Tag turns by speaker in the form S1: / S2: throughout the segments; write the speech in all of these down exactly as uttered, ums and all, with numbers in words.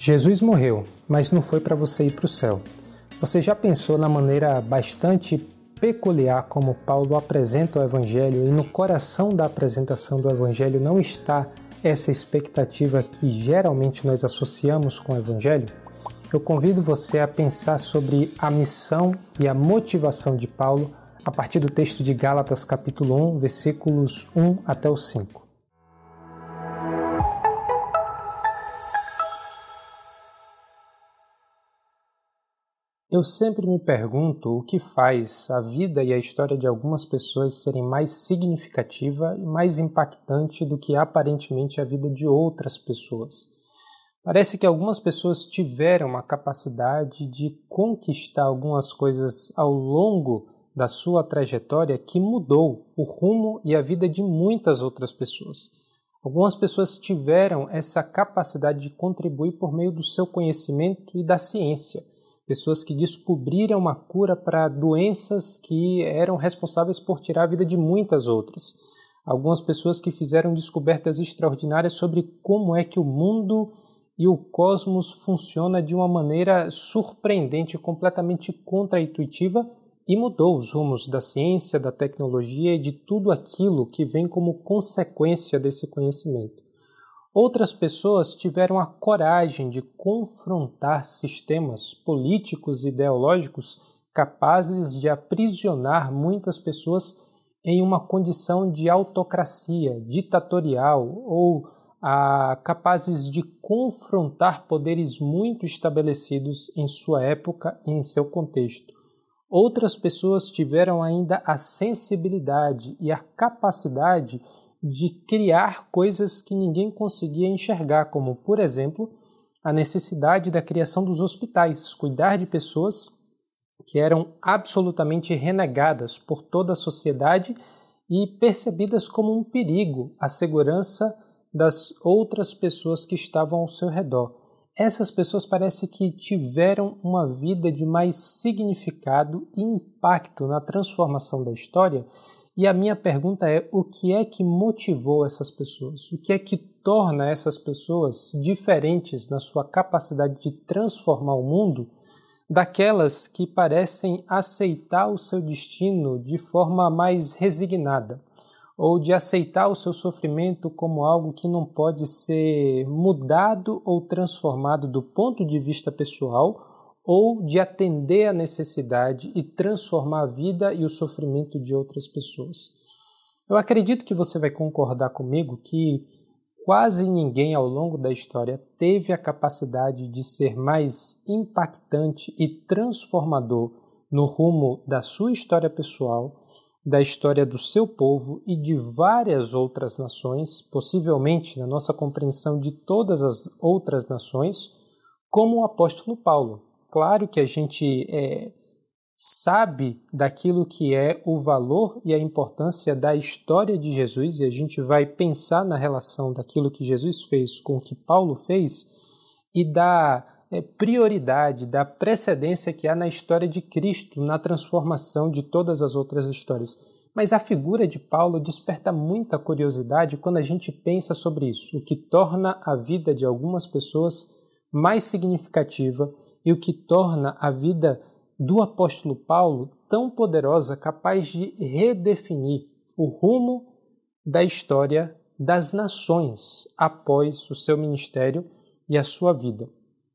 S1: Jesus morreu, mas não foi para você ir para o céu. Você já pensou na maneira bastante peculiar como Paulo apresenta o Evangelho e no coração da apresentação do Evangelho não está essa expectativa que geralmente nós associamos com o Evangelho? Eu convido você a pensar sobre a missão e a motivação de Paulo a partir do texto de Gálatas capítulo um, versículos um até o cinco. Eu sempre me pergunto o que faz a vida e a história de algumas pessoas serem mais significativa e mais impactante do que aparentemente a vida de outras pessoas. Parece que algumas pessoas tiveram a capacidade de conquistar algumas coisas ao longo da sua trajetória que mudou o rumo e a vida de muitas outras pessoas. Algumas pessoas tiveram essa capacidade de contribuir por meio do seu conhecimento e da ciência. Pessoas que descobriram uma cura para doenças que eram responsáveis por tirar a vida de muitas outras. Algumas pessoas que fizeram descobertas extraordinárias sobre como é que o mundo e o cosmos funciona de uma maneira surpreendente, completamente contraintuitiva e mudou os rumos da ciência, da tecnologia e de tudo aquilo que vem como consequência desse conhecimento. Outras pessoas tiveram a coragem de confrontar sistemas políticos e ideológicos capazes de aprisionar muitas pessoas em uma condição de autocracia ditatorial ou ah, capazes de confrontar poderes muito estabelecidos em sua época e em seu contexto. Outras pessoas tiveram ainda a sensibilidade e a capacidade de criar coisas que ninguém conseguia enxergar, como, por exemplo, a necessidade da criação dos hospitais, cuidar de pessoas que eram absolutamente renegadas por toda a sociedade e percebidas como um perigo à segurança das outras pessoas que estavam ao seu redor. Essas pessoas parece que tiveram uma vida de mais significado e impacto na transformação da história. E a minha pergunta é, o que é que motivou essas pessoas? O que é que torna essas pessoas diferentes na sua capacidade de transformar o mundo daquelas que parecem aceitar o seu destino de forma mais resignada ou de aceitar o seu sofrimento como algo que não pode ser mudado ou transformado do ponto de vista pessoal ou de atender à necessidade e transformar a vida e o sofrimento de outras pessoas. Eu acredito que você vai concordar comigo que quase ninguém ao longo da história teve a capacidade de ser mais impactante e transformador no rumo da sua história pessoal, da história do seu povo e de várias outras nações, possivelmente na nossa compreensão de todas as outras nações, como o apóstolo Paulo. Claro que a gente é, sabe daquilo que é o valor e a importância da história de Jesus e a gente vai pensar na relação daquilo que Jesus fez com o que Paulo fez e da é, prioridade, da precedência que há na história de Cristo, na transformação de todas as outras histórias. Mas a figura de Paulo desperta muita curiosidade quando a gente pensa sobre isso, o que torna a vida de algumas pessoas mais significativa e o que torna a vida do apóstolo Paulo tão poderosa, capaz de redefinir o rumo da história das nações após o seu ministério e a sua vida.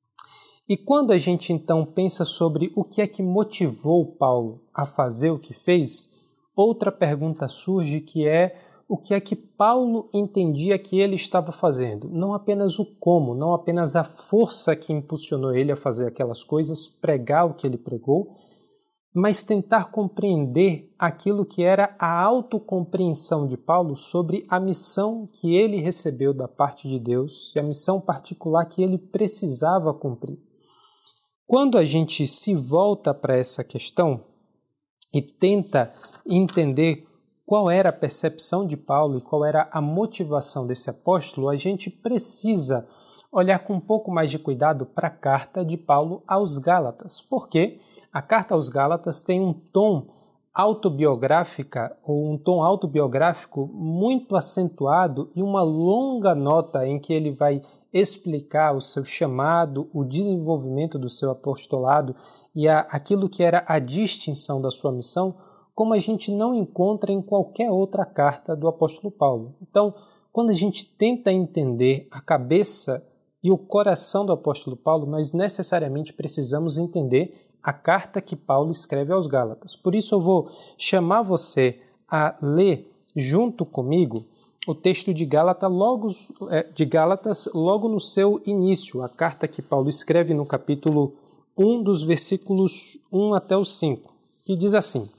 S1: E quando a gente então pensa sobre o que é que motivou Paulo a fazer o que fez, outra pergunta surge que é o que é que Paulo entendia que ele estava fazendo. Não apenas o como, não apenas a força que impulsionou ele a fazer aquelas coisas, pregar o que ele pregou, mas tentar compreender aquilo que era a autocompreensão de Paulo sobre a missão que ele recebeu da parte de Deus e a missão particular que ele precisava cumprir. Quando a gente se volta para essa questão e tenta entender qual era a percepção de Paulo e qual era a motivação desse apóstolo, a gente precisa olhar com um pouco mais de cuidado para a carta de Paulo aos Gálatas, porque a carta aos Gálatas tem um tom autobiográfica ou um tom autobiográfico muito acentuado e uma longa nota em que ele vai explicar o seu chamado, o desenvolvimento do seu apostolado e a, aquilo que era a distinção da sua missão, como a gente não encontra em qualquer outra carta do apóstolo Paulo. Então, quando a gente tenta entender a cabeça e o coração do apóstolo Paulo, nós necessariamente precisamos entender a carta que Paulo escreve aos Gálatas. Por isso eu vou chamar você a ler junto comigo o texto de Gálatas logo, de Gálatas logo no seu início, a carta que Paulo escreve no capítulo um, dos versículos um até o cinco, que diz assim: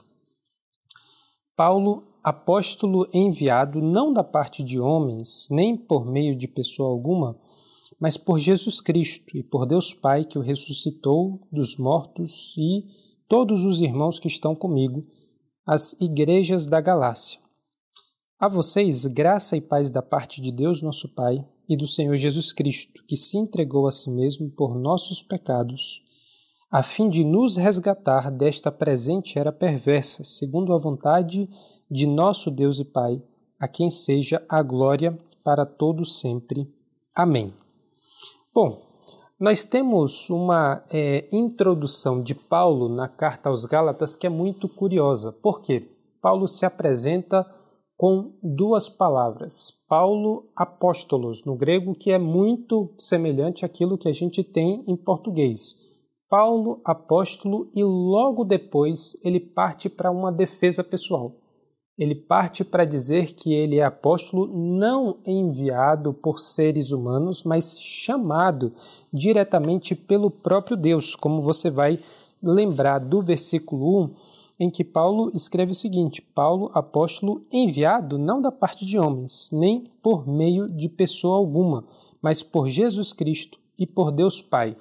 S1: Paulo, apóstolo enviado, não da parte de homens, nem por meio de pessoa alguma, mas por Jesus Cristo e por Deus Pai que o ressuscitou dos mortos e todos os irmãos que estão comigo, as igrejas da Galácia. A vocês, graça e paz da parte de Deus nosso Pai e do Senhor Jesus Cristo, que se entregou a si mesmo por nossos pecados, a fim de nos resgatar desta presente era perversa, segundo a vontade de nosso Deus e Pai, a quem seja a glória para todos sempre. Amém. Bom, nós temos uma é, introdução de Paulo na carta aos Gálatas que é muito curiosa. Por quê? Paulo se apresenta com duas palavras, Paulo apóstolos, no grego, que é muito semelhante àquilo que a gente tem em português. Paulo apóstolo, e logo depois ele parte para uma defesa pessoal. Ele parte para dizer que ele é apóstolo não enviado por seres humanos, mas chamado diretamente pelo próprio Deus, como você vai lembrar do versículo um, em que Paulo escreve o seguinte: Paulo, apóstolo enviado não da parte de homens, nem por meio de pessoa alguma, mas por Jesus Cristo e por Deus Pai.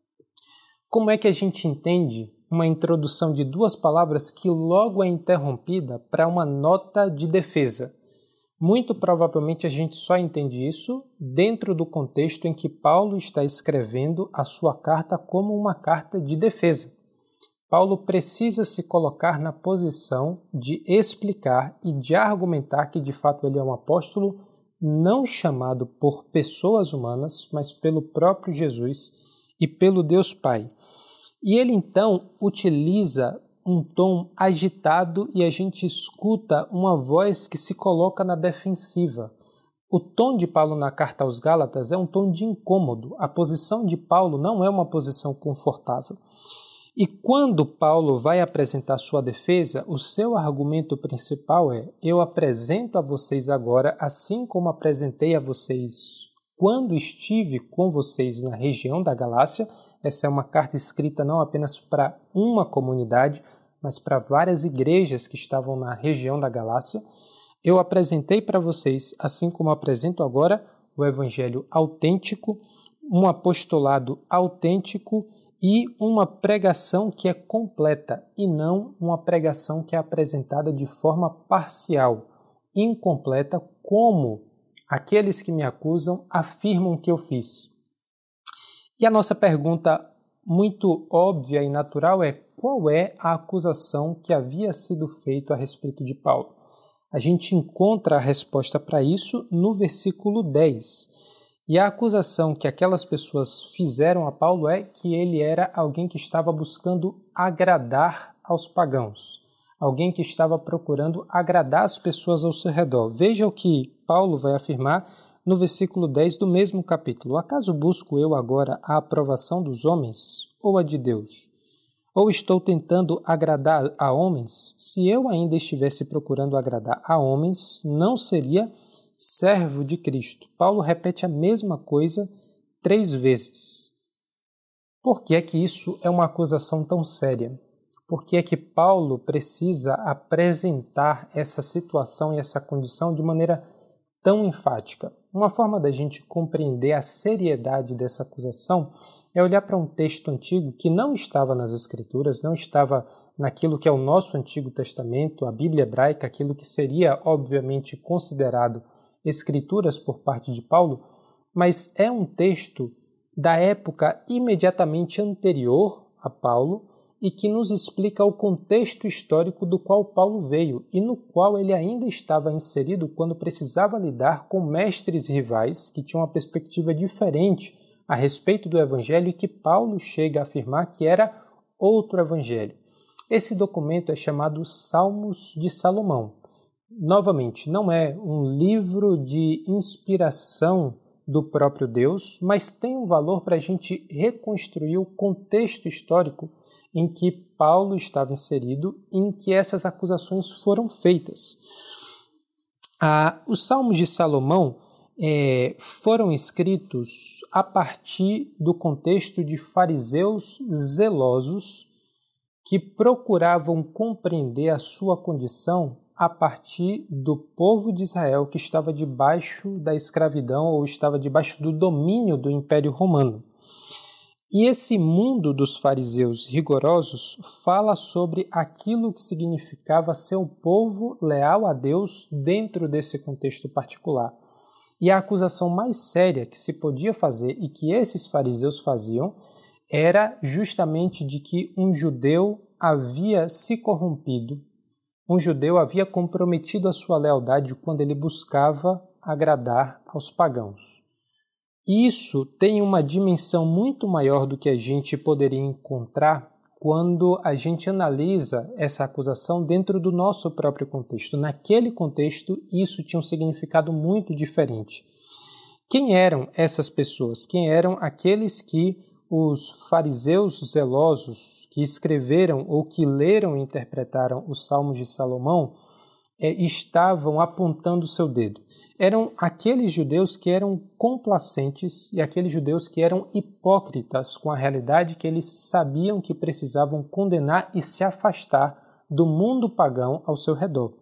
S1: Como é que a gente entende uma introdução de duas palavras que logo é interrompida para uma nota de defesa? Muito provavelmente a gente só entende isso dentro do contexto em que Paulo está escrevendo a sua carta como uma carta de defesa. Paulo precisa se colocar na posição de explicar e de argumentar que de fato ele é um apóstolo não chamado por pessoas humanas, mas pelo próprio Jesus e pelo Deus Pai. E ele então utiliza um tom agitado e a gente escuta uma voz que se coloca na defensiva. O tom de Paulo na carta aos Gálatas é um tom de incômodo. A posição de Paulo não é uma posição confortável. E quando Paulo vai apresentar sua defesa, o seu argumento principal é: eu apresento a vocês agora, assim como apresentei a vocês quando estive com vocês na região da Galácia. Essa é uma carta escrita não apenas para uma comunidade, mas para várias igrejas que estavam na região da Galácia. Eu apresentei para vocês, assim como apresento agora, o evangelho autêntico, um apostolado autêntico e uma pregação que é completa e não uma pregação que é apresentada de forma parcial, incompleta, como aqueles que me acusam afirmam que eu fiz. E a nossa pergunta muito óbvia e natural é: qual é a acusação que havia sido feita a respeito de Paulo? A gente encontra a resposta para isso no versículo dez. E a acusação que aquelas pessoas fizeram a Paulo é que ele era alguém que estava buscando agradar aos pagãos, alguém que estava procurando agradar as pessoas ao seu redor. Veja o que Paulo vai afirmar no versículo dez do mesmo capítulo: acaso busco eu agora a aprovação dos homens ou a de Deus? Ou estou tentando agradar a homens? Se eu ainda estivesse procurando agradar a homens, não seria servo de Cristo. Paulo repete a mesma coisa três vezes. Por que é que isso é uma acusação tão séria? Por que é que Paulo precisa apresentar essa situação e essa condição de maneira tão enfática? Uma forma da gente compreender a seriedade dessa acusação é olhar para um texto antigo que não estava nas Escrituras, não estava naquilo que é o nosso Antigo Testamento, a Bíblia hebraica, aquilo que seria, obviamente, considerado Escrituras por parte de Paulo, mas é um texto da época imediatamente anterior a Paulo e que nos explica o contexto histórico do qual Paulo veio e no qual ele ainda estava inserido quando precisava lidar com mestres rivais que tinham uma perspectiva diferente a respeito do Evangelho e que Paulo chega a afirmar que era outro Evangelho. Esse documento é chamado Salmos de Salomão. Novamente, não é um livro de inspiração do próprio Deus, mas tem um valor para a gente reconstruir o contexto histórico em que Paulo estava inserido, em que essas acusações foram feitas. Ah, os Salmos de Salomão é, foram escritos a partir do contexto de fariseus zelosos que procuravam compreender a sua condição a partir do povo de Israel que estava debaixo da escravidão ou estava debaixo do domínio do Império Romano. E esse mundo dos fariseus rigorosos fala sobre aquilo que significava ser um povo leal a Deus dentro desse contexto particular. E a acusação mais séria que se podia fazer e que esses fariseus faziam era justamente de que um judeu havia se corrompido, um judeu havia comprometido a sua lealdade quando ele buscava agradar aos pagãos. Isso tem uma dimensão muito maior do que a gente poderia encontrar quando a gente analisa essa acusação dentro do nosso próprio contexto. Naquele contexto, isso tinha um significado muito diferente. Quem eram essas pessoas? Quem eram aqueles que os fariseus zelosos que escreveram ou que leram e interpretaram os Salmos de Salomão é, estavam apontando o seu dedo? Eram aqueles judeus que eram complacentes e aqueles judeus que eram hipócritas com a realidade que eles sabiam que precisavam condenar e se afastar do mundo pagão ao seu redor.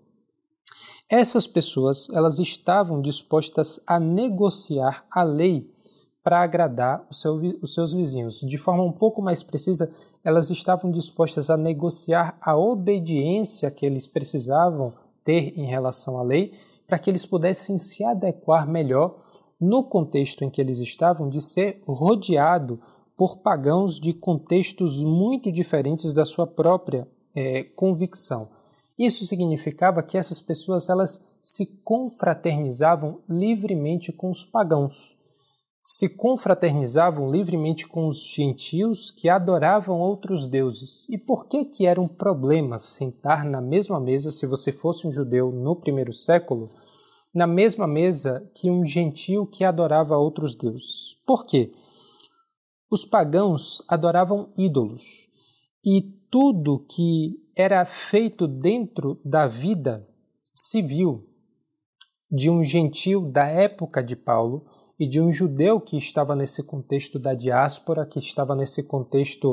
S1: Essas pessoas, elas estavam dispostas a negociar a lei para agradar o seu, os seus vizinhos. De forma um pouco mais precisa, elas estavam dispostas a negociar a obediência que eles precisavam ter em relação à lei para que eles pudessem se adequar melhor no contexto em que eles estavam de ser rodeado por pagãos de contextos muito diferentes da sua própria é, convicção. Isso significava que essas pessoas elas se confraternizavam livremente com os pagãos, se confraternizavam livremente com os gentios que adoravam outros deuses. E por que que era um problema sentar na mesma mesa, se você fosse um judeu no primeiro século, na mesma mesa que um gentio que adorava outros deuses? Por quê? Os pagãos adoravam ídolos e tudo que era feito dentro da vida civil de um gentio da época de Paulo e de um judeu que estava nesse contexto da diáspora, que estava nesse contexto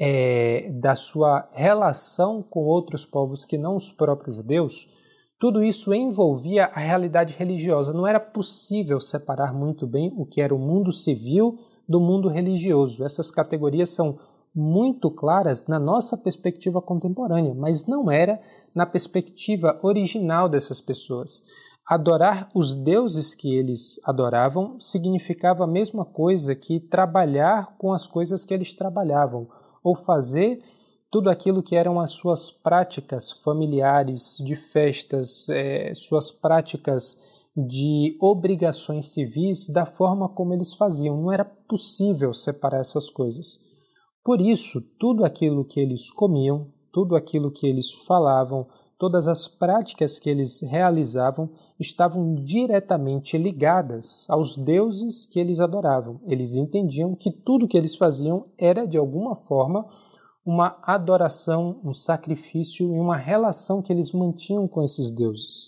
S1: é, da sua relação com outros povos que não os próprios judeus, tudo isso envolvia a realidade religiosa. Não era possível separar muito bem o que era o mundo civil do mundo religioso. Essas categorias são muito claras na nossa perspectiva contemporânea, mas não era na perspectiva original dessas pessoas. Adorar os deuses que eles adoravam significava a mesma coisa que trabalhar com as coisas que eles trabalhavam, ou fazer tudo aquilo que eram as suas práticas familiares, de festas, é, suas práticas de obrigações civis da forma como eles faziam. Não era possível separar essas coisas. Por isso, tudo aquilo que eles comiam, tudo aquilo que eles falavam, todas as práticas que eles realizavam estavam diretamente ligadas aos deuses que eles adoravam. Eles entendiam que tudo que eles faziam era, de alguma forma, uma adoração, um sacrifício e uma relação que eles mantinham com esses deuses.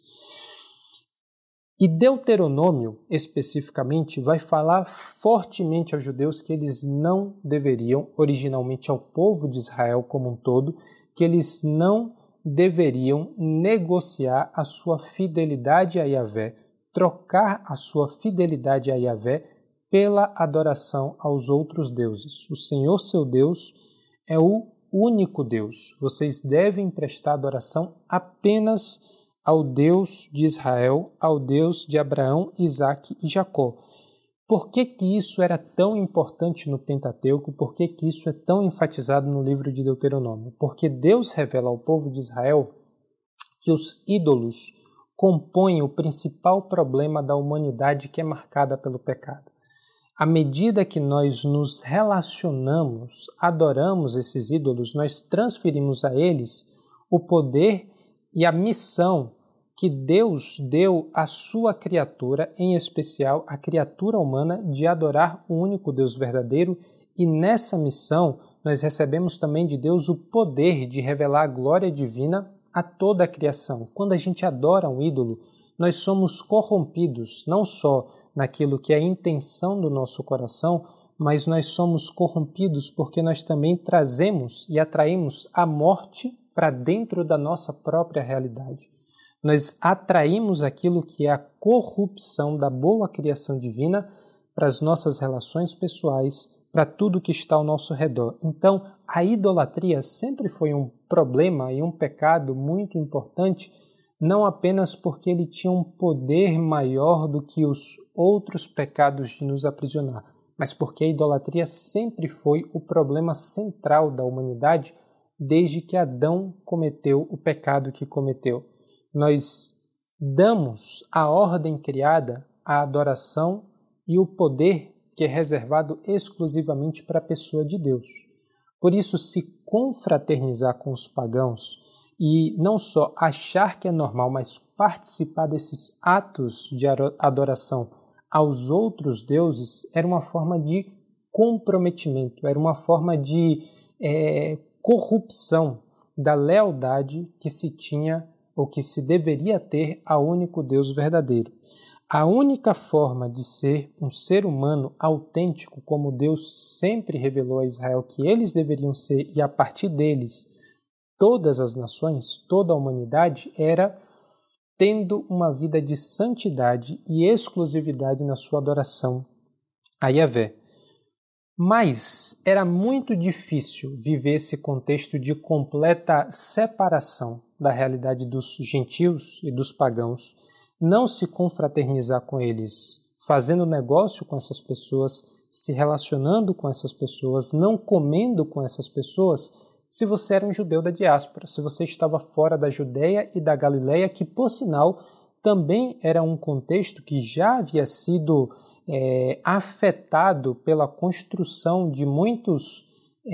S1: E Deuteronômio, especificamente, vai falar fortemente aos judeus que eles não deveriam, originalmente ao povo de Israel como um todo, que eles não deveriam negociar a sua fidelidade a Yahvé, trocar a sua fidelidade a Yahvé pela adoração aos outros deuses. O Senhor, seu Deus, é o único Deus. Vocês devem prestar adoração apenas ao Deus de Israel, ao Deus de Abraão, Isaque e Jacó. por que que isso era tão importante no Pentateuco? Por que que isso é tão enfatizado no livro de Deuteronômio? Porque Deus revela ao povo de Israel que os ídolos compõem o principal problema da humanidade, que é marcada pelo pecado. À medida que nós nos relacionamos, adoramos esses ídolos, nós transferimos a eles o poder e a missão que Deus deu à sua criatura, em especial a criatura humana, de adorar o único Deus verdadeiro, e nessa missão nós recebemos também de Deus o poder de revelar a glória divina a toda a criação. Quando a gente adora um ídolo, nós somos corrompidos, não só naquilo que é a intenção do nosso coração, mas nós somos corrompidos porque nós também trazemos e atraímos a morte para dentro da nossa própria realidade. Nós atraímos aquilo que é a corrupção da boa criação divina para as nossas relações pessoais, para tudo que está ao nosso redor. Então, a idolatria sempre foi um problema e um pecado muito importante, não apenas porque ele tinha um poder maior do que os outros pecados de nos aprisionar, mas porque a idolatria sempre foi o problema central da humanidade desde que Adão cometeu o pecado que cometeu. Nós damos à ordem criada a adoração e o poder que é reservado exclusivamente para a pessoa de Deus. Por isso, se confraternizar com os pagãos e não só achar que é normal, mas participar desses atos de adoração aos outros deuses era uma forma de comprometimento, era uma forma de é, corrupção da lealdade que se tinha ou que se deveria ter ao único Deus verdadeiro. A única forma de ser um ser humano autêntico, como Deus sempre revelou a Israel que eles deveriam ser, e a partir deles todas as nações, toda a humanidade, era tendo uma vida de santidade e exclusividade na sua adoração a Yahvé. Mas era muito difícil viver esse contexto de completa separação da realidade dos gentios e dos pagãos, não se confraternizar com eles, fazendo negócio com essas pessoas, se relacionando com essas pessoas, não comendo com essas pessoas, se você era um judeu da diáspora, se você estava fora da Judeia e da Galileia, que, por sinal, também era um contexto que já havia sido é, afetado pela construção de muitos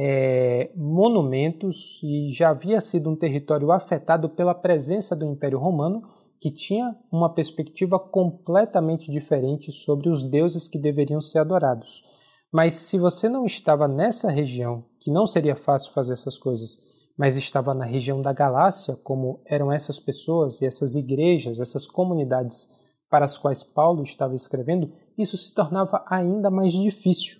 S1: é, monumentos e já havia sido um território afetado pela presença do Império Romano, que tinha uma perspectiva completamente diferente sobre os deuses que deveriam ser adorados. Mas se você não estava nessa região, que não seria fácil fazer essas coisas, mas estava na região da Galácia, como eram essas pessoas e essas igrejas, essas comunidades para as quais Paulo estava escrevendo, isso se tornava ainda mais difícil.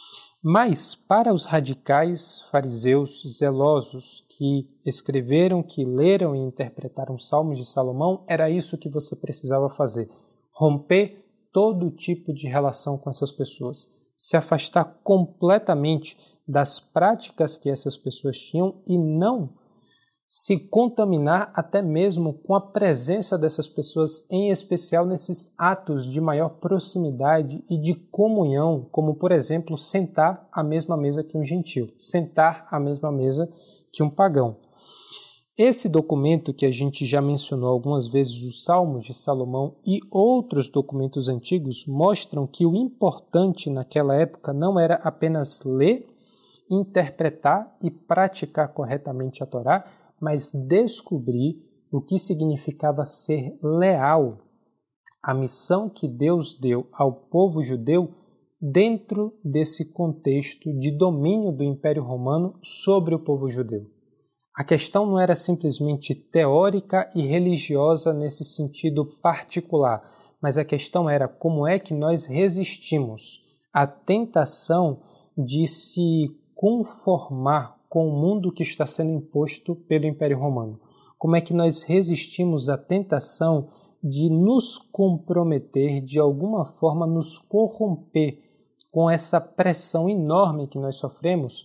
S1: Mas para os radicais fariseus zelosos que escreveram, que leram e interpretaram os Salmos de Salomão, era isso que você precisava fazer: romper todo tipo de relação com essas pessoas, se afastar completamente das práticas que essas pessoas tinham e não se contaminar até mesmo com a presença dessas pessoas, em especial nesses atos de maior proximidade e de comunhão, como, por exemplo, sentar à mesma mesa que um gentio, sentar à mesma mesa que um pagão. Esse documento que a gente já mencionou algumas vezes, os Salmos de Salomão e outros documentos antigos, mostram que o importante naquela época não era apenas ler, interpretar e praticar corretamente a Torá, mas descobrir o que significava ser leal à missão que Deus deu ao povo judeu dentro desse contexto de domínio do Império Romano sobre o povo judeu. A questão não era simplesmente teórica e religiosa nesse sentido particular, mas a questão era como é que nós resistimos à tentação de se conformar com o mundo que está sendo imposto pelo Império Romano. Como é que nós resistimos à tentação de nos comprometer, de alguma forma nos corromper com essa pressão enorme que nós sofremos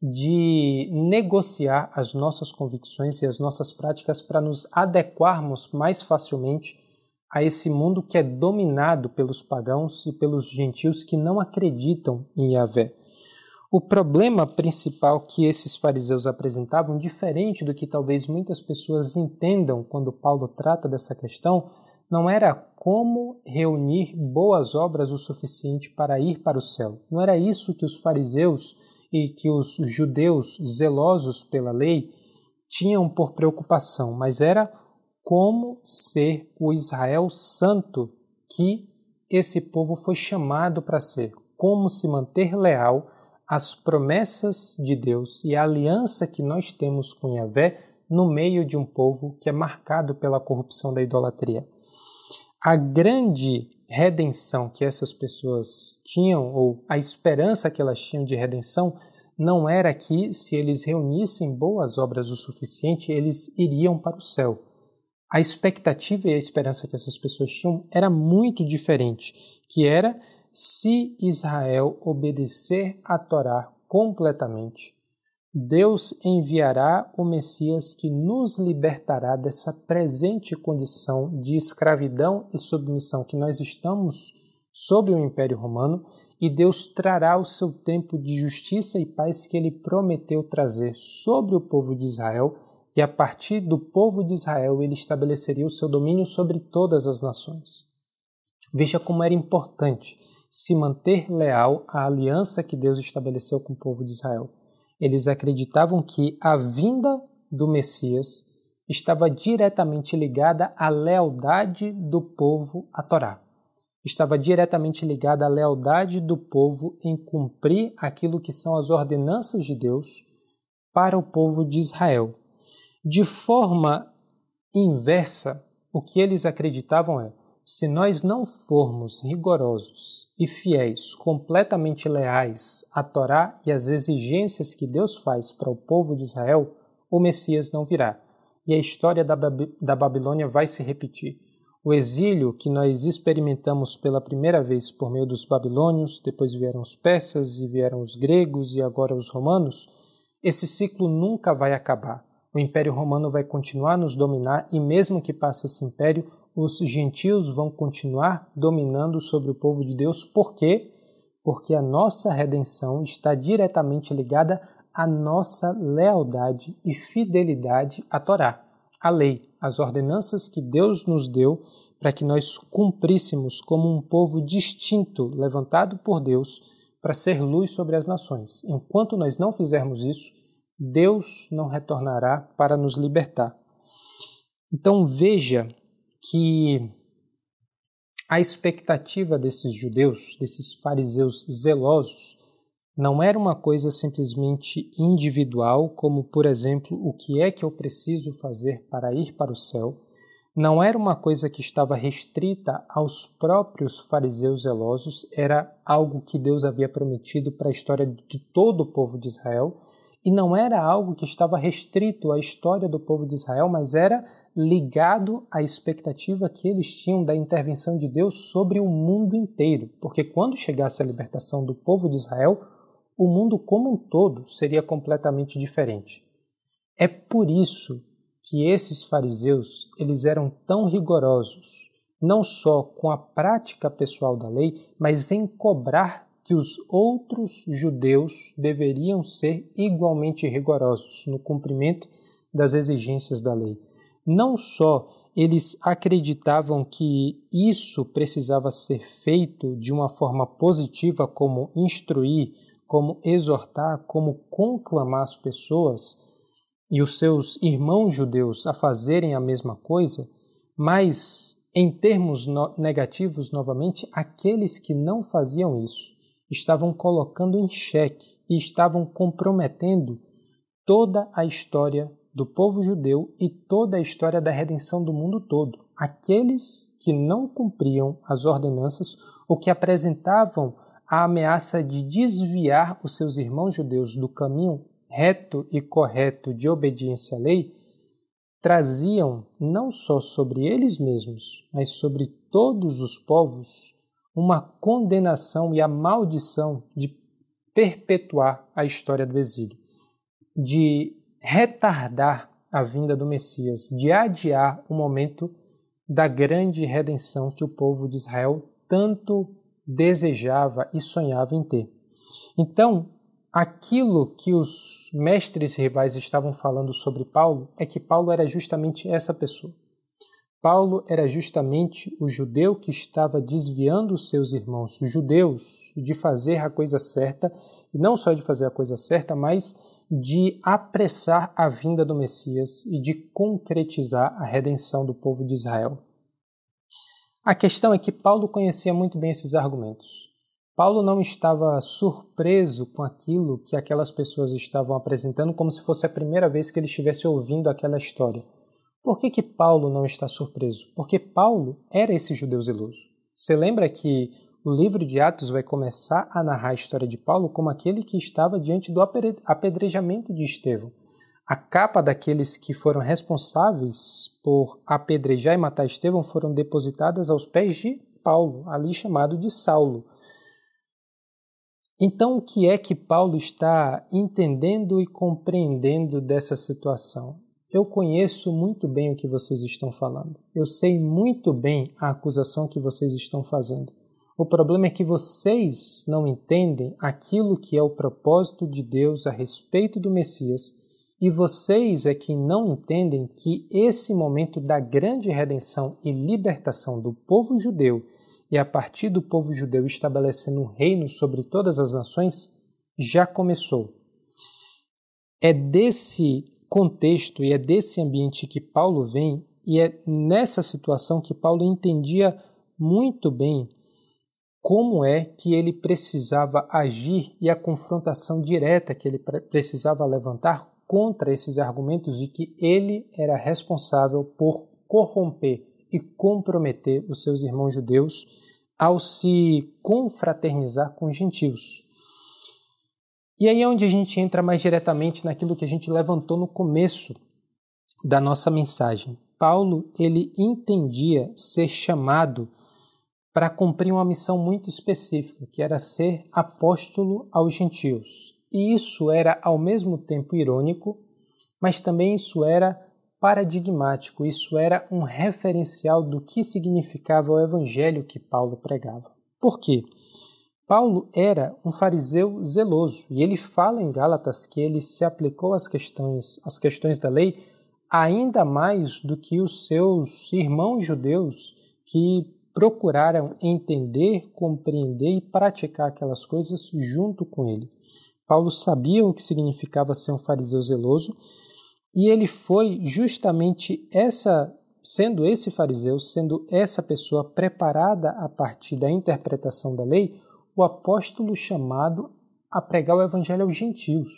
S1: de negociar as nossas convicções e as nossas práticas para nos adequarmos mais facilmente a esse mundo que é dominado pelos pagãos e pelos gentios que não acreditam em Yahvé. O problema principal que esses fariseus apresentavam, diferente do que talvez muitas pessoas entendam quando Paulo trata dessa questão, não era como reunir boas obras o suficiente para ir para o céu. Não era isso que os fariseus e que os judeus zelosos pela lei tinham por preocupação, mas era como ser o Israel santo que esse povo foi chamado para ser, como se manter leal às promessas de Deus e à aliança que nós temos com Yahvé no meio de um povo que é marcado pela corrupção da idolatria. A grande redenção que essas pessoas tinham, ou a esperança que elas tinham de redenção, não era que, se eles reunissem boas obras o suficiente, eles iriam para o céu. A expectativa e a esperança que essas pessoas tinham era muito diferente, que era se Israel obedecer à Torá completamente, Deus enviará o Messias que nos libertará dessa presente condição de escravidão e submissão que nós estamos sob o Império Romano, e Deus trará o seu tempo de justiça e paz que ele prometeu trazer sobre o povo de Israel, e a partir do povo de Israel ele estabeleceria o seu domínio sobre todas as nações. Veja como era importante se manter leal à aliança que Deus estabeleceu com o povo de Israel. Eles acreditavam que a vinda do Messias estava diretamente ligada à lealdade do povo à Torá. Estava diretamente ligada à lealdade do povo em cumprir aquilo que são as ordenanças de Deus para o povo de Israel. De forma inversa, o que eles acreditavam é: se nós não formos rigorosos e fiéis, completamente leais à Torá e às exigências que Deus faz para o povo de Israel, o Messias não virá. E a história da, Bab- da Babilônia vai se repetir. O exílio que nós experimentamos pela primeira vez por meio dos babilônios, depois vieram os persas e vieram os gregos e agora os romanos, esse ciclo nunca vai acabar. O Império Romano vai continuar a nos dominar e mesmo que passe esse império, os gentios vão continuar dominando sobre o povo de Deus. Por quê? Porque a nossa redenção está diretamente ligada à nossa lealdade e fidelidade à Torá, à lei, às ordenanças que Deus nos deu para que nós cumpríssemos como um povo distinto, levantado por Deus, para ser luz sobre as nações. Enquanto nós não fizermos isso, Deus não retornará para nos libertar. Então veja que a expectativa desses judeus, desses fariseus zelosos, não era uma coisa simplesmente individual, como, por exemplo, o que é que eu preciso fazer para ir para o céu. Não era uma coisa que estava restrita aos próprios fariseus zelosos, era algo que Deus havia prometido para a história de todo o povo de Israel, e não era algo que estava restrito à história do povo de Israel, mas era ligado à expectativa que eles tinham da intervenção de Deus sobre o mundo inteiro, porque quando chegasse a libertação do povo de Israel, o mundo como um todo seria completamente diferente. É por isso que esses fariseus, eles eram tão rigorosos, não só com a prática pessoal da lei, mas em cobrar que os outros judeus deveriam ser igualmente rigorosos no cumprimento das exigências da lei. Não só eles acreditavam que isso precisava ser feito de uma forma positiva, como instruir, como exortar, como conclamar as pessoas e os seus irmãos judeus a fazerem a mesma coisa, mas, em termos no- negativos, novamente, aqueles que não faziam isso estavam colocando em xeque e estavam comprometendo toda a história do povo judeu e toda a história da redenção do mundo todo. Aqueles que não cumpriam as ordenanças ou que apresentavam a ameaça de desviar os seus irmãos judeus do caminho reto e correto de obediência à lei, traziam não só sobre eles mesmos, mas sobre todos os povos uma condenação e a maldição de perpetuar a história do exílio, de retardar a vinda do Messias, de adiar o momento da grande redenção que o povo de Israel tanto desejava e sonhava em ter. Então, aquilo que os mestres rivais estavam falando sobre Paulo é que Paulo era justamente essa pessoa. Paulo era justamente o judeu que estava desviando os seus irmãos os judeus de fazer a coisa certa, e não só de fazer a coisa certa, mas de apressar a vinda do Messias e de concretizar a redenção do povo de Israel. A questão é que Paulo conhecia muito bem esses argumentos. Paulo não estava surpreso com aquilo que aquelas pessoas estavam apresentando como se fosse a primeira vez que ele estivesse ouvindo aquela história. Por que que Paulo não está surpreso? Porque Paulo era esse judeu zeloso. Você lembra que o livro de Atos vai começar a narrar a história de Paulo como aquele que estava diante do apedrejamento de Estevão. A capa daqueles que foram responsáveis por apedrejar e matar Estevão foram depositadas aos pés de Paulo, ali chamado de Saulo. Então, o que é que Paulo está entendendo e compreendendo dessa situação? Eu conheço muito bem o que vocês estão falando. Eu sei muito bem a acusação que vocês estão fazendo. O problema é que vocês não entendem aquilo que é o propósito de Deus a respeito do Messias, e vocês é que não entendem que esse momento da grande redenção e libertação do povo judeu, e a partir do povo judeu estabelecendo um reino sobre todas as nações, já começou. É desse contexto e é desse ambiente que Paulo vem, e é nessa situação que Paulo entendia muito bem como é que ele precisava agir e a confrontação direta que ele precisava levantar contra esses argumentos de que ele era responsável por corromper e comprometer os seus irmãos judeus ao se confraternizar com os gentios. E aí é onde a gente entra mais diretamente naquilo que a gente levantou no começo da nossa mensagem. Paulo, ele entendia ser chamado para cumprir uma missão muito específica, que era ser apóstolo aos gentios. E isso era ao mesmo tempo irônico, mas também isso era paradigmático, isso era um referencial do que significava o evangelho que Paulo pregava. Por quê? Paulo era um fariseu zeloso, e ele fala em Gálatas que ele se aplicou às questões, às questões da lei ainda mais do que os seus irmãos judeus que procuraram entender, compreender e praticar aquelas coisas junto com ele. Paulo sabia o que significava ser um fariseu zeloso, e ele foi justamente essa, sendo esse fariseu, sendo essa pessoa preparada a partir da interpretação da lei, o apóstolo chamado a pregar o evangelho aos gentios.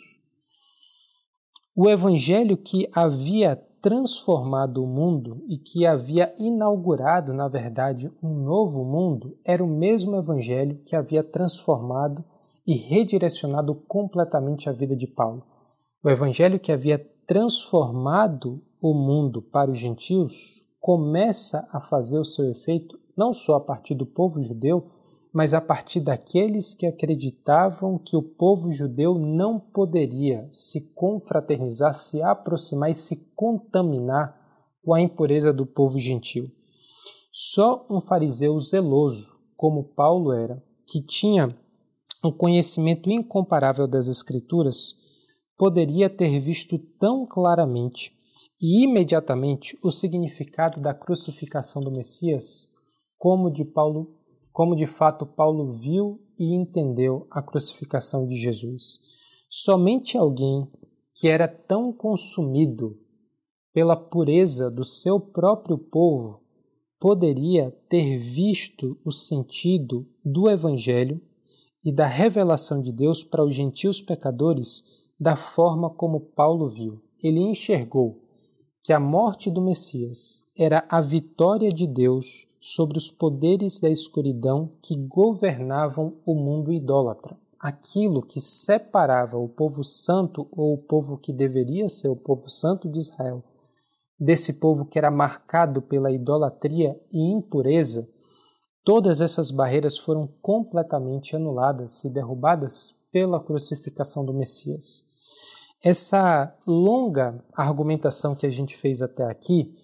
S1: O evangelho que havia transformado o mundo e que havia inaugurado, na verdade, um novo mundo, era o mesmo evangelho que havia transformado e redirecionado completamente a vida de Paulo. O evangelho que havia transformado o mundo para os gentios começa a fazer o seu efeito não só a partir do povo judeu, mas a partir daqueles que acreditavam que o povo judeu não poderia se confraternizar, se aproximar e se contaminar com a impureza do povo gentil. Só um fariseu zeloso, como Paulo era, que tinha um conhecimento incomparável das Escrituras, poderia ter visto tão claramente e imediatamente o significado da crucificação do Messias, como de Paulo como de fato Paulo viu e entendeu a crucificação de Jesus. Somente alguém que era tão consumido pela pureza do seu próprio povo poderia ter visto o sentido do Evangelho e da revelação de Deus para os gentios pecadores da forma como Paulo viu. Ele enxergou que a morte do Messias era a vitória de Deus sobre os poderes da escuridão que governavam o mundo idólatra. Aquilo que separava o povo santo, ou o povo que deveria ser o povo santo de Israel, desse povo que era marcado pela idolatria e impureza, todas essas barreiras foram completamente anuladas e derrubadas pela crucificação do Messias. Essa longa argumentação que a gente fez até aqui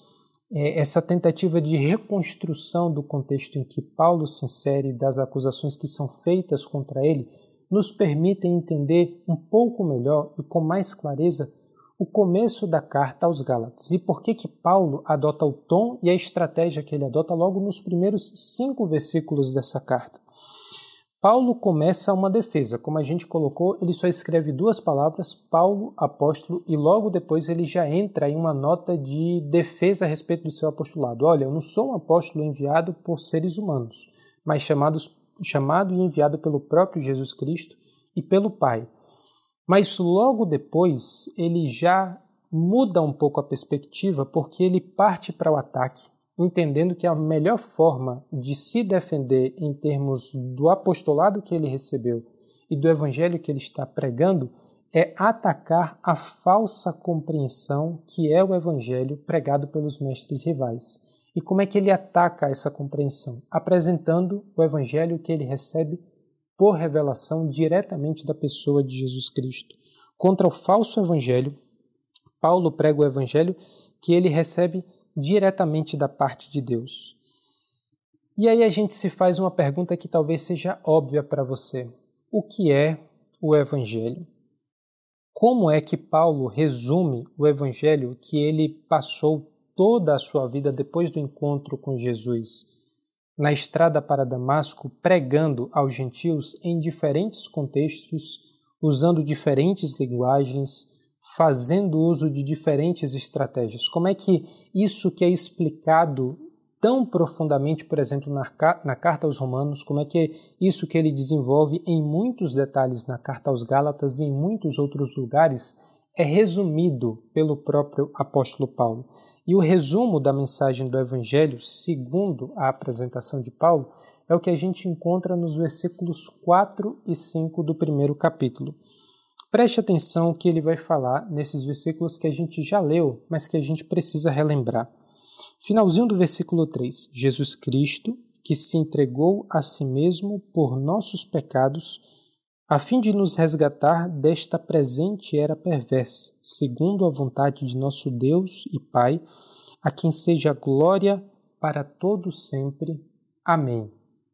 S1: é, essa tentativa de reconstrução do contexto em que Paulo se insere, das acusações que são feitas contra ele, nos permitem entender um pouco melhor e com mais clareza o começo da carta aos Gálatas e por que que Paulo adota o tom e a estratégia que ele adota logo nos primeiros cinco versículos dessa carta. Paulo começa uma defesa, como a gente colocou, ele só escreve duas palavras, Paulo, apóstolo, e logo depois ele já entra em uma nota de defesa a respeito do seu apostolado. Olha, eu não sou um apóstolo enviado por seres humanos, mas chamados, chamado e enviado pelo próprio Jesus Cristo e pelo Pai. Mas logo depois ele já muda um pouco a perspectiva porque ele parte para o ataque, entendendo que a melhor forma de se defender em termos do apostolado que ele recebeu e do evangelho que ele está pregando é atacar a falsa compreensão que é o evangelho pregado pelos mestres rivais. E como é que ele ataca essa compreensão? Apresentando o evangelho que ele recebe por revelação diretamente da pessoa de Jesus Cristo. Contra o falso evangelho, Paulo prega o evangelho que ele recebe diretamente da parte de Deus. E aí a gente se faz uma pergunta que talvez seja óbvia para você. O que é o evangelho? Como é que Paulo resume o evangelho que ele passou toda a sua vida depois do encontro com Jesus na estrada para Damasco, pregando aos gentios em diferentes contextos, usando diferentes linguagens, fazendo uso de diferentes estratégias? Como é que isso que é explicado tão profundamente, por exemplo, na, na Carta aos Romanos, como é que isso que ele desenvolve em muitos detalhes na Carta aos Gálatas e em muitos outros lugares, é resumido pelo próprio apóstolo Paulo? E o resumo da mensagem do Evangelho, segundo a apresentação de Paulo, é o que a gente encontra nos versículos quatro e cinco do primeiro capítulo. Preste atenção que ele vai falar nesses versículos que a gente já leu, mas que a gente precisa relembrar. Finalzinho do versículo três. Jesus Cristo, que se entregou a si mesmo por nossos pecados, a fim de nos resgatar desta presente era perversa, segundo a vontade de nosso Deus e Pai, a quem seja glória para todos sempre. Amém.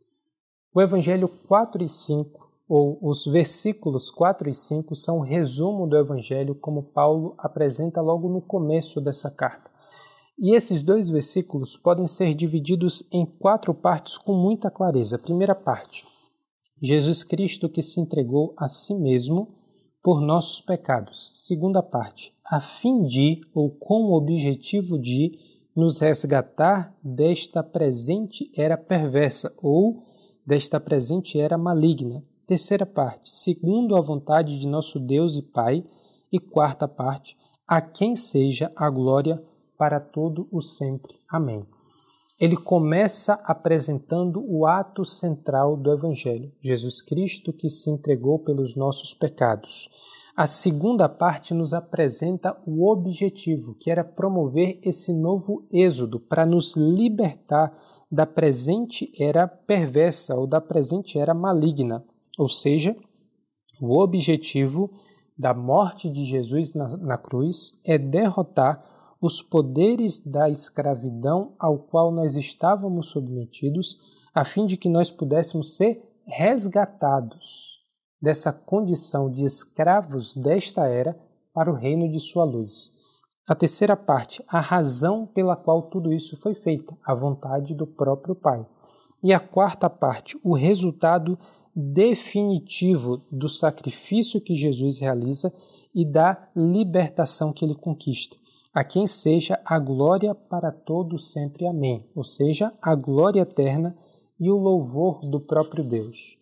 S1: O Evangelho quatro e cinco, ou os versículos quatro e cinco, são o resumo do Evangelho como Paulo apresenta logo no começo dessa carta. E esses dois versículos podem ser divididos em quatro partes com muita clareza. Primeira parte, Jesus Cristo que se entregou a si mesmo por nossos pecados. Segunda parte, a fim de, ou com o objetivo de, nos resgatar desta presente era perversa, ou desta presente era maligna. Terceira parte, segundo a vontade de nosso Deus e Pai. E quarta parte, a quem seja a glória para todo o sempre. Amém. Ele começa apresentando o ato central do Evangelho, Jesus Cristo que se entregou pelos nossos pecados. A segunda parte nos apresenta o objetivo, que era promover esse novo êxodo para nos libertar da presente era perversa ou da presente era maligna. Ou seja, o objetivo da morte de Jesus na, na cruz é derrotar os poderes da escravidão ao qual nós estávamos submetidos, a fim de que nós pudéssemos ser resgatados dessa condição de escravos desta era para o reino de sua luz. A terceira parte, a razão pela qual tudo isso foi feito, a vontade do próprio Pai. E a quarta parte, o resultado definitivo do sacrifício que Jesus realiza e da libertação que ele conquista. A quem seja a glória para todos sempre. Amém. Ou seja, a glória eterna e o louvor do próprio Deus.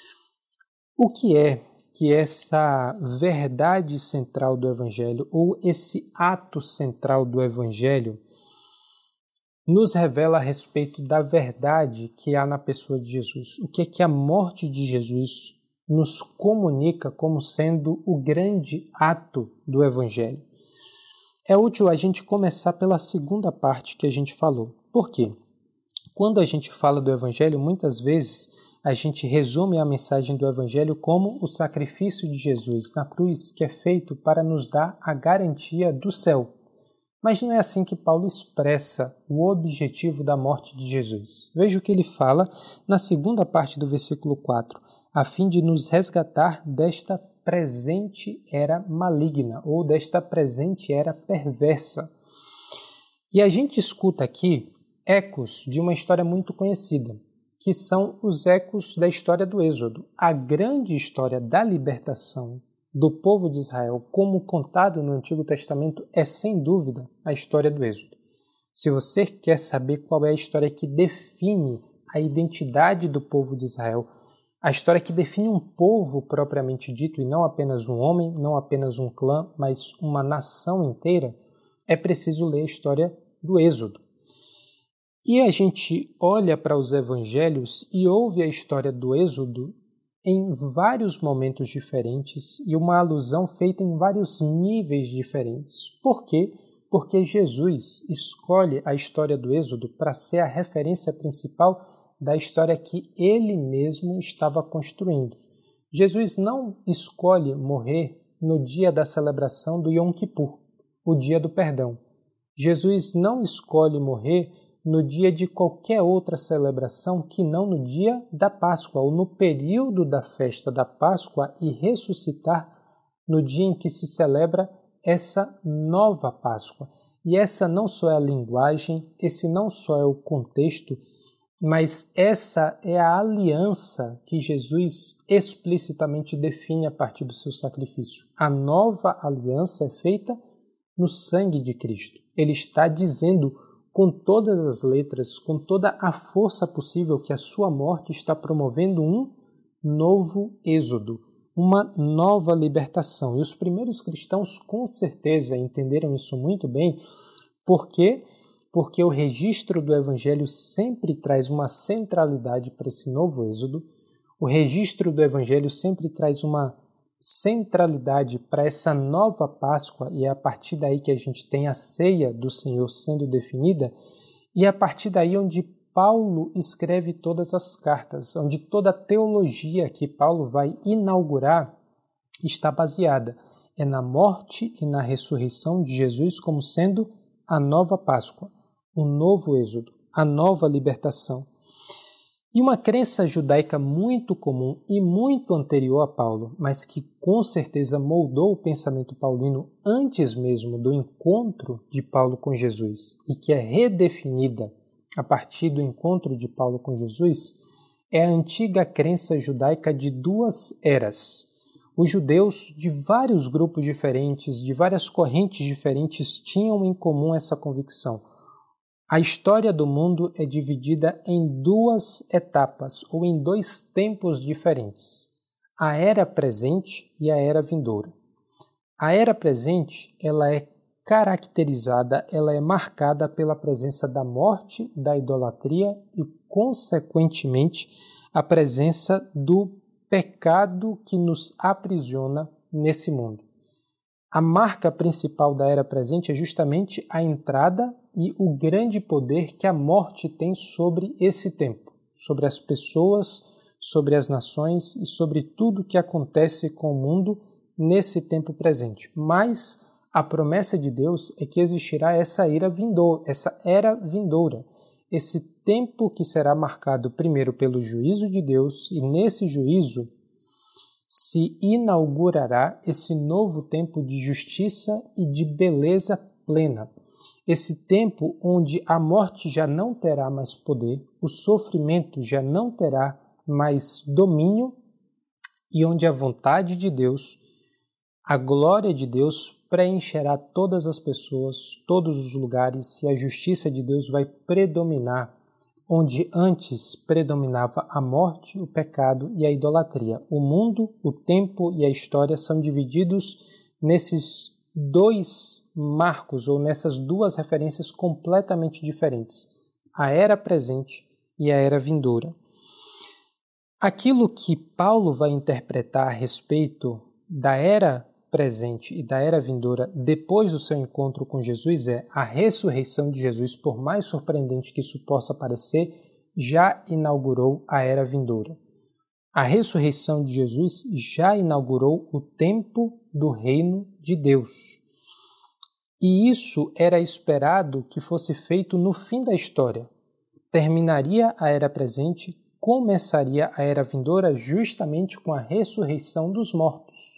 S1: O que é que essa verdade central do Evangelho, ou esse ato central do Evangelho, nos revela a respeito da verdade que há na pessoa de Jesus? O que é que a morte de Jesus nos comunica como sendo o grande ato do Evangelho? É útil a gente começar pela segunda parte que a gente falou. Por quê? Quando a gente fala do Evangelho, muitas vezes a gente resume a mensagem do Evangelho como o sacrifício de Jesus na cruz, que é feito para nos dar a garantia do céu. Mas não é assim que Paulo expressa o objetivo da morte de Jesus. Veja o que ele fala na segunda parte do versículo quatro, a fim de nos resgatar desta presente era maligna, ou desta presente era perversa. E a gente escuta aqui ecos de uma história muito conhecida, que são os ecos da história do Êxodo. A grande história da libertação do povo de Israel, como contado no Antigo Testamento, é sem dúvida a história do Êxodo. Se você quer saber qual é a história que define a identidade do povo de Israel, a história que define um povo propriamente dito, e não apenas um homem, não apenas um clã, mas uma nação inteira, é preciso ler a história do Êxodo. E a gente olha para os evangelhos e ouve a história do Êxodo em vários momentos diferentes e uma alusão feita em vários níveis diferentes. Por quê? Porque Jesus escolhe a história do Êxodo para ser a referência principal da história que ele mesmo estava construindo. Jesus não escolhe morrer no dia da celebração do Yom Kippur, o dia do perdão. Jesus não escolhe morrer no dia de qualquer outra celebração que não no dia da Páscoa, ou no período da festa da Páscoa, e ressuscitar no dia em que se celebra essa nova Páscoa. E essa não só é a linguagem, esse não só é o contexto, mas essa é a aliança que Jesus explicitamente define a partir do seu sacrifício. A nova aliança é feita no sangue de Cristo. Ele está dizendo com todas as letras, com toda a força possível, que a sua morte está promovendo um novo êxodo, uma nova libertação. E os primeiros cristãos com certeza entenderam isso muito bem. Por quê? Porque o registro do Evangelho sempre traz uma centralidade para esse novo êxodo. O registro do Evangelho sempre traz uma centralidade para essa nova Páscoa, e é a partir daí que a gente tem a ceia do Senhor sendo definida, e é a partir daí onde Paulo escreve todas as cartas, onde toda a teologia que Paulo vai inaugurar está baseada. É na morte e na ressurreição de Jesus como sendo a nova Páscoa, o novo êxodo, a nova libertação. E uma crença judaica muito comum e muito anterior a Paulo, mas que com certeza moldou o pensamento paulino antes mesmo do encontro de Paulo com Jesus, e que é redefinida a partir do encontro de Paulo com Jesus, é a antiga crença judaica de duas eras. Os judeus de vários grupos diferentes, de várias correntes diferentes, tinham em comum essa convicção. A história do mundo é dividida em duas etapas, ou em dois tempos diferentes: a era presente e a era vindoura. A era presente, ela é caracterizada, ela é marcada pela presença da morte, da idolatria e, consequentemente, a presença do pecado que nos aprisiona nesse mundo. A marca principal da era presente é justamente a entrada e o grande poder que a morte tem sobre esse tempo, sobre as pessoas, sobre as nações e sobre tudo que acontece com o mundo nesse tempo presente. Mas a promessa de Deus é que existirá essa era vindoura, essa era vindoura, esse tempo que será marcado primeiro pelo juízo de Deus, e nesse juízo se inaugurará esse novo tempo de justiça e de beleza plena. Esse tempo onde a morte já não terá mais poder, o sofrimento já não terá mais domínio, e onde a vontade de Deus, a glória de Deus preencherá todas as pessoas, todos os lugares, e a justiça de Deus vai predominar, onde antes predominava a morte, o pecado e a idolatria. O mundo, o tempo e a história são divididos nesses dois marcos, ou nessas duas referências completamente diferentes: a era presente e a era vindoura. Aquilo que Paulo vai interpretar a respeito da era presente e da era vindoura depois do seu encontro com Jesus é a ressurreição de Jesus. Por mais surpreendente que isso possa parecer, já inaugurou a era vindoura. A ressurreição de Jesus já inaugurou o tempo do reino de Deus. E isso era esperado que fosse feito no fim da história. Terminaria a era presente, começaria a era vindoura justamente com a ressurreição dos mortos.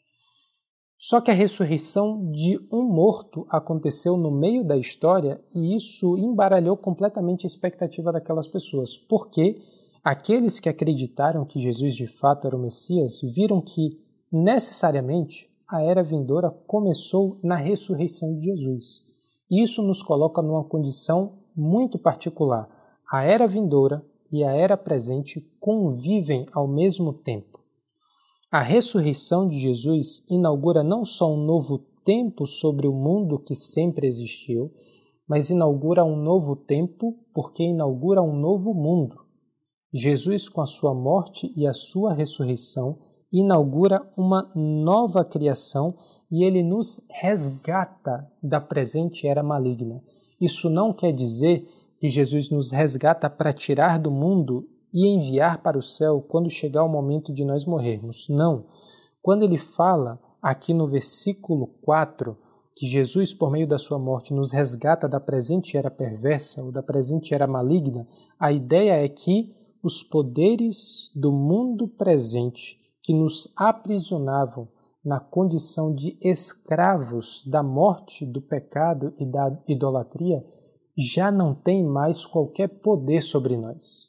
S1: Só que a ressurreição de um morto aconteceu no meio da história e isso embaralhou completamente a expectativa daquelas pessoas, porque aqueles que acreditaram que Jesus de fato era o Messias viram que, necessariamente, a era vindoura começou na ressurreição de Jesus. Isso nos coloca numa condição muito particular. A era vindoura e a era presente convivem ao mesmo tempo. A ressurreição de Jesus inaugura não só um novo tempo sobre o mundo que sempre existiu, mas inaugura um novo tempo porque inaugura um novo mundo. Jesus, com a sua morte e a sua ressurreição, inaugura uma nova criação e ele nos resgata da presente era maligna. Isso não quer dizer que Jesus nos resgata para tirar do mundo e enviar para o céu quando chegar o momento de nós morrermos. Não. Quando ele fala aqui no versículo quatro que Jesus, por meio da sua morte, nos resgata da presente era perversa ou da presente era maligna, a ideia é que os poderes do mundo presente que nos aprisionavam na condição de escravos da morte, do pecado e da idolatria, já não têm mais qualquer poder sobre nós.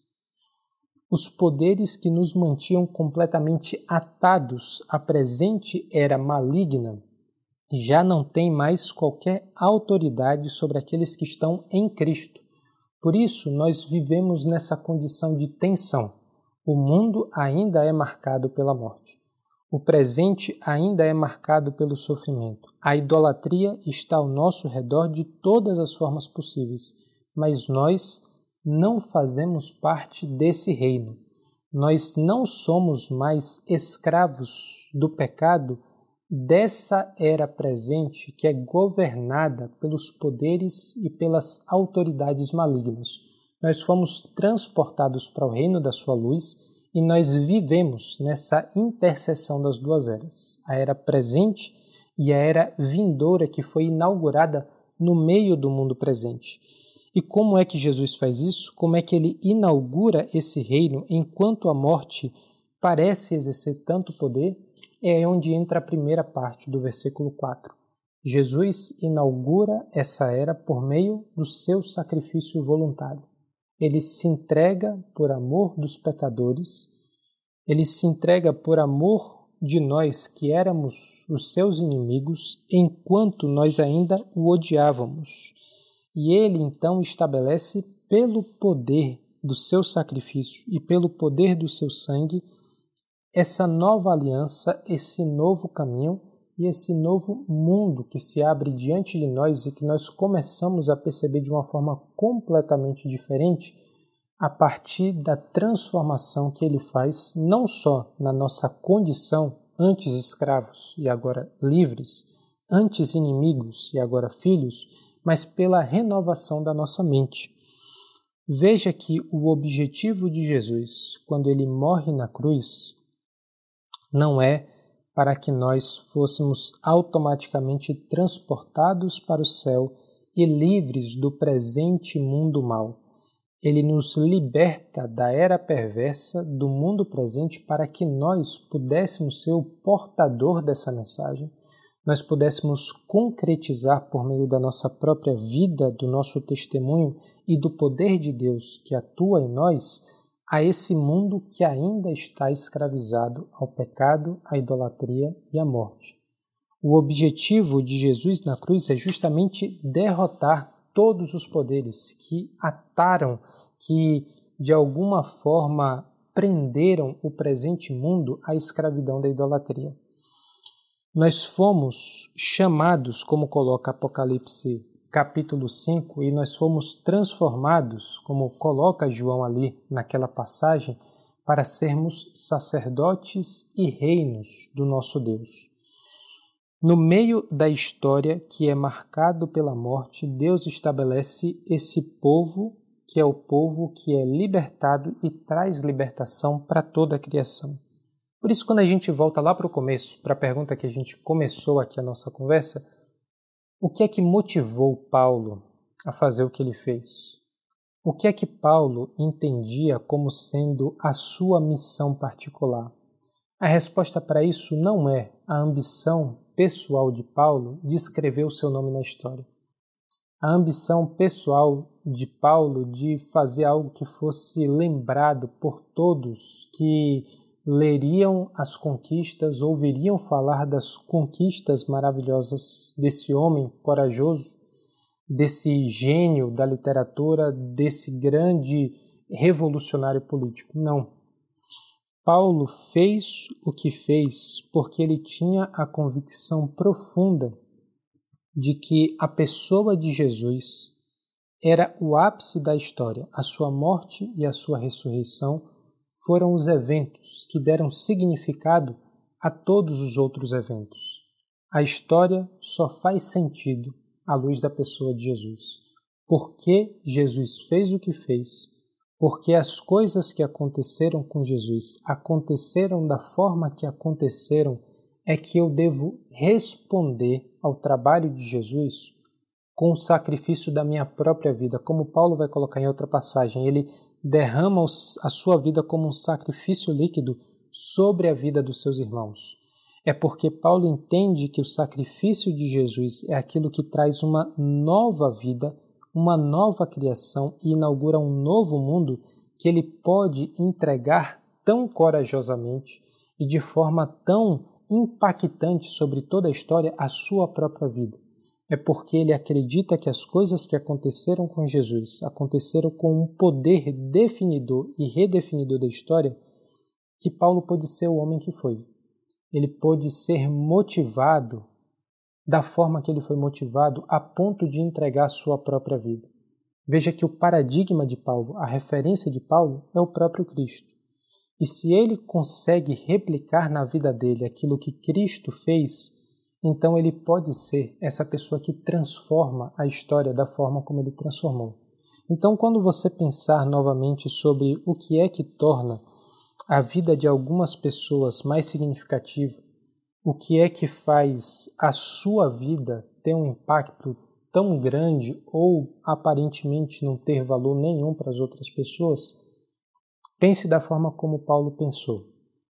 S1: Os poderes que nos mantinham completamente atados à presente era maligna já não têm mais qualquer autoridade sobre aqueles que estão em Cristo. Por isso, nós vivemos nessa condição de tensão. O mundo ainda é marcado pela morte. O presente ainda é marcado pelo sofrimento. A idolatria está ao nosso redor de todas as formas possíveis, mas nós não fazemos parte desse reino. Nós não somos mais escravos do pecado dessa era presente que é governada pelos poderes e pelas autoridades malignas. Nós fomos transportados para o reino da sua luz e nós vivemos nessa interseção das duas eras, a era presente e a era vindoura que foi inaugurada no meio do mundo presente. E como é que Jesus faz isso? Como é que ele inaugura esse reino enquanto a morte parece exercer tanto poder? É onde entra a primeira parte do versículo quatro. Jesus inaugura essa era por meio do seu sacrifício voluntário. Ele se entrega por amor dos pecadores, ele se entrega por amor de nós que éramos os seus inimigos enquanto nós ainda o odiávamos. E ele então estabelece pelo poder do seu sacrifício e pelo poder do seu sangue essa nova aliança, esse novo caminho e esse novo mundo que se abre diante de nós e que nós começamos a perceber de uma forma completamente diferente a partir da transformação que ele faz não só na nossa condição antes escravos e agora livres, antes inimigos e agora filhos, mas pela renovação da nossa mente. Veja que o objetivo de Jesus, quando ele morre na cruz, não é para que nós fôssemos automaticamente transportados para o céu e livres do presente mundo mau. Ele nos liberta da era perversa do mundo presente para que nós pudéssemos ser o portador dessa mensagem, nós pudéssemos concretizar por meio da nossa própria vida, do nosso testemunho e do poder de Deus que atua em nós, a esse mundo que ainda está escravizado ao pecado, à idolatria e à morte. O objetivo de Jesus na cruz é justamente derrotar todos os poderes que ataram, que de alguma forma prenderam o presente mundo à escravidão da idolatria. Nós fomos chamados, como coloca Apocalipse capítulo cinco, e nós fomos transformados, como coloca João ali naquela passagem, para sermos sacerdotes e reinos do nosso Deus. No meio da história que é marcado pela morte, Deus estabelece esse povo, que é o povo que é libertado e traz libertação para toda a criação. Por isso, quando a gente volta lá para o começo, para a pergunta que a gente começou aqui a nossa conversa, O que é que motivou Paulo a fazer o que ele fez? O que é que Paulo entendia como sendo a sua missão particular? A resposta para isso não é a ambição pessoal de Paulo de escrever o seu nome na história. A ambição pessoal de Paulo de fazer algo que fosse lembrado por todos que leriam as conquistas, ouviriam falar das conquistas maravilhosas desse homem corajoso, desse gênio da literatura, desse grande revolucionário político. Não. Paulo fez o que fez porque ele tinha a convicção profunda de que a pessoa de Jesus era o ápice da história. A sua morte e a sua ressurreição foram os eventos que deram significado a todos os outros eventos. A história só faz sentido à luz da pessoa de Jesus. Porque Jesus fez o que fez, porque as coisas que aconteceram com Jesus aconteceram da forma que aconteceram, é que eu devo responder ao trabalho de Jesus com o sacrifício da minha própria vida. Como Paulo vai colocar em outra passagem, ele derrama a sua vida como um sacrifício líquido sobre a vida dos seus irmãos. É porque Paulo entende que o sacrifício de Jesus é aquilo que traz uma nova vida, uma nova criação e inaugura um novo mundo que ele pode entregar tão corajosamente e de forma tão impactante sobre toda a história a sua própria vida. É porque ele acredita que as coisas que aconteceram com Jesus aconteceram com um poder definidor e redefinidor da história, que Paulo pôde ser o homem que foi. Ele pôde ser motivado da forma que ele foi motivado a ponto de entregar a sua própria vida. Veja que o paradigma de Paulo, a referência de Paulo, é o próprio Cristo. E se ele consegue replicar na vida dele aquilo que Cristo fez, então ele pode ser essa pessoa que transforma a história da forma como ele transformou. Então, quando você pensar novamente sobre o que é que torna a vida de algumas pessoas mais significativa, o que é que faz a sua vida ter um impacto tão grande ou aparentemente não ter valor nenhum para as outras pessoas, pense da forma como Paulo pensou.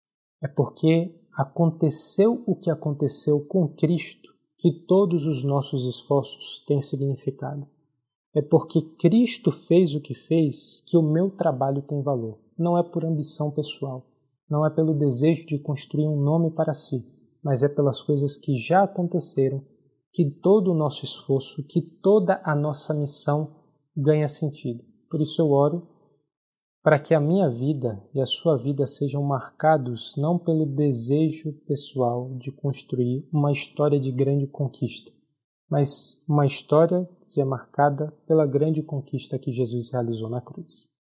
S1: É porque aconteceu o que aconteceu com Cristo que todos os nossos esforços têm significado. É porque Cristo fez o que fez que o meu trabalho tem valor. Não é por ambição pessoal, não é pelo desejo de construir um nome para si, mas é pelas coisas que já aconteceram que todo o nosso esforço, que toda a nossa missão ganha sentido. Por isso eu oro para que a minha vida e a sua vida sejam marcados não pelo desejo pessoal de construir uma história de grande conquista, mas uma história que é marcada pela grande conquista que Jesus realizou na cruz.